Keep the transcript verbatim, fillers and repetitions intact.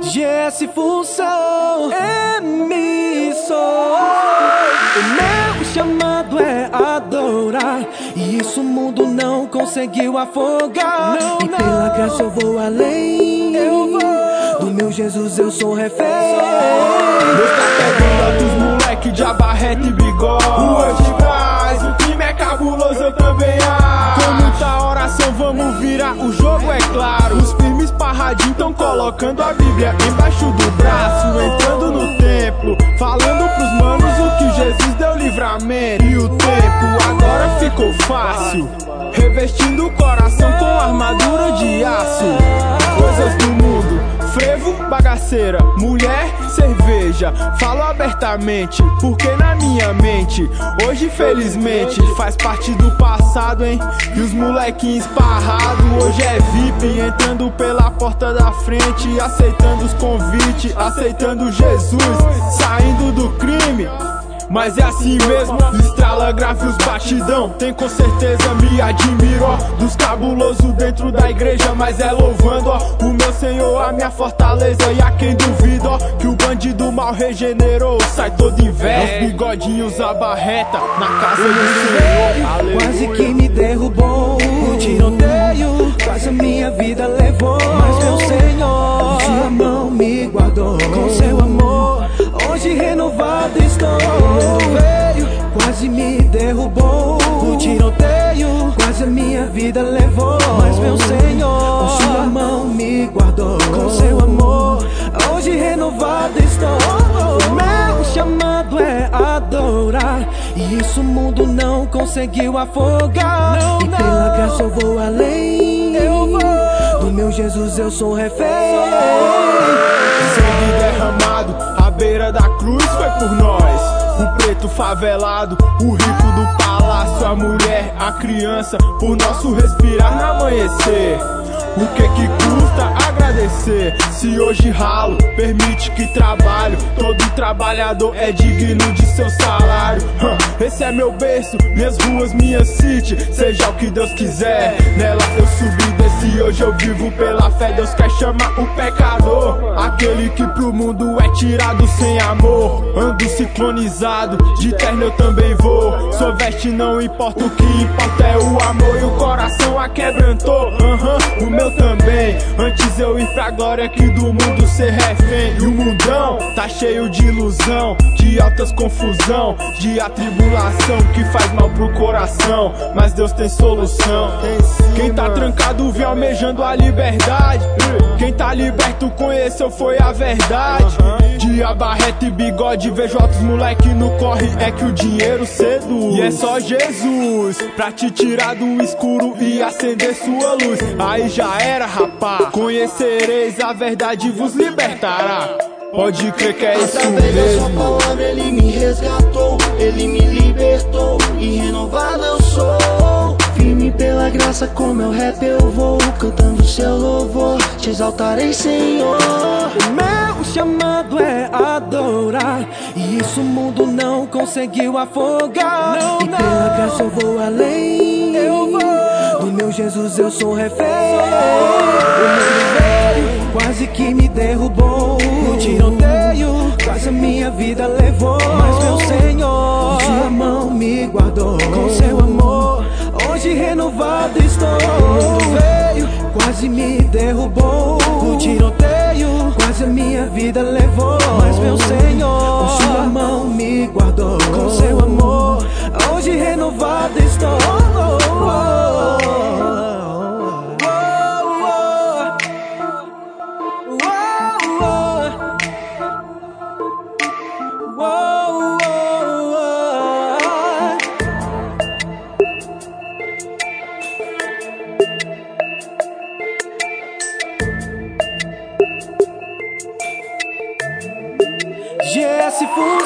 G S Função, emissor. O meu chamado é adorar, e isso o mundo não conseguiu afogar. Não, e pela não. graça eu vou além. Eu vou. Do meu Jesus eu sou refém. Deus tá pegando outros moleque de abarreta e bigode. O anjo traz, o time é cabuloso, eu também acho. Com muita oração vamos virar o jogo, é claro. Os firmes parradinhos tão colocando a Bíblia embaixo do braço, entrando no templo, falando pros manos o que Jesus deu livramento. E o tempo agora ficou fácil, revestindo o coração com armadura de aço. Coisas do mundo, frevo, bagaceira, mulher, cerveja. Falo abertamente, porque na minha mente hoje felizmente faz parte do passado, hein? E os molequinhos esparrados hoje é V I P, entrando pela porta da frente, aceitando os convites, aceitando Jesus, saindo do crime. Mas é assim mesmo, estrala grave os batidão. Tem com certeza, me admiro, ó, dos cabulosos dentro da igreja. Mas é louvando, ó, o meu Senhor, a minha fortaleza. E a quem duvida, ó, que o bandido mal regenerou, sai todo inveja. Os bigodinhos abarreta na casa do Senhor. Aleluia. Quase que me derrubou o tiroteio, quase a minha vida levou. Mas meu Senhor, sua mão me guardou com seu amor. Hoje renovado estou. Veio, quase me derrubou o tiroteio, quase a minha vida levou. Mas meu Senhor, com sua mão me guardou com seu amor. Hoje renovado estou. O meu chamado é adorar, e isso o mundo não conseguiu afogar. Não, e pela não. graça eu vou além. Eu vou. Do meu Jesus eu sou refém. Sangue derramado à beira da cruz foi por nós. O preto favelado, o rico do palácio, a mulher, a criança, por nosso respirar no amanhecer. O que que custa agradecer? Se hoje ralo, permite que trabalho. Todo trabalhador é digno de seu salário. Esse é meu berço, minhas ruas, minha city. Seja o que Deus quiser, nela eu subi, desci. Hoje eu vivo pela fé, Deus quer chamar o pecador, aquele que pro mundo é tirado sem amor. Ando ciclonizado, de terno eu também vou. Sua veste não importa, o que importa é o amor. E o coração a quebrantou, uhum, o meu também. Antes eu ir pra glória que do mundo ser refém. E o mundão tá cheio de ilusão, de altas confusão, de atribulação que faz mal pro coração. Mas Deus tem solução. Quem tá trancado vem almejando a liberdade. Quem tá liberto conheceu foi a verdade. De abarreta e bigode vejo outros moleque no corre, é que o dinheiro seduz. E é só Jesus pra te tirar do escuro e acender sua luz. Aí já era, rapá, conhecereis a verdade e vos libertará. Pode crer que é isso mesmo. Através da sua palavra ele me resgatou, ele me libertou, e renovado eu sou. Firme pela graça, com meu rap eu vou, cantando seu louvor, te exaltarei, Senhor. O meu chamado é adorar, e isso o mundo não conseguiu afogar. Não, e pela não. graça eu vou além. Eu vou. Do meu Jesus eu sou refém. O mundo veio, quase que me derrubou o tiroteio, quase a minha vida levou. Mas meu Senhor, sua mão me guardou com seu amor. Hoje renovado estou. Veio, quase me derrubou o tiroteio, quase a minha vida levou. Mas meu Senhor, com sua mão me guardou com seu amor. Hoje renovado estou. G S Função.